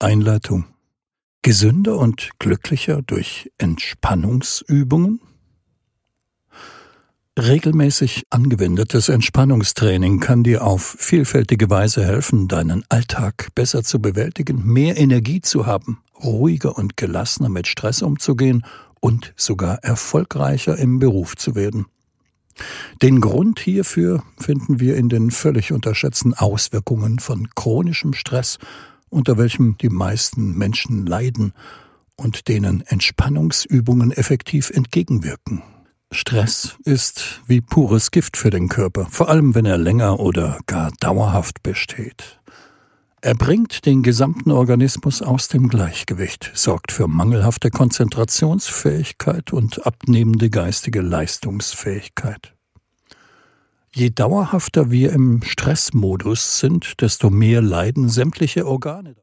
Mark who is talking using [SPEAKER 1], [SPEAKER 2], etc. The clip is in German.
[SPEAKER 1] Einleitung. Gesünder und glücklicher durch Entspannungsübungen? Regelmäßig angewendetes Entspannungstraining kann dir auf vielfältige Weise helfen, deinen Alltag besser zu bewältigen, mehr Energie zu haben, ruhiger und gelassener mit Stress umzugehen und sogar erfolgreicher im Beruf zu werden. Den Grund hierfür finden wir in den völlig unterschätzten Auswirkungen von chronischem Stress, unter welchem die meisten Menschen leiden und denen Entspannungsübungen effektiv entgegenwirken. Stress ist wie pures Gift für den Körper, vor allem wenn er länger oder gar dauerhaft besteht. Er bringt den gesamten Organismus aus dem Gleichgewicht, sorgt für mangelhafte Konzentrationsfähigkeit und abnehmende geistige Leistungsfähigkeit. Je dauerhafter wir im Stressmodus sind, desto mehr leiden sämtliche Organe.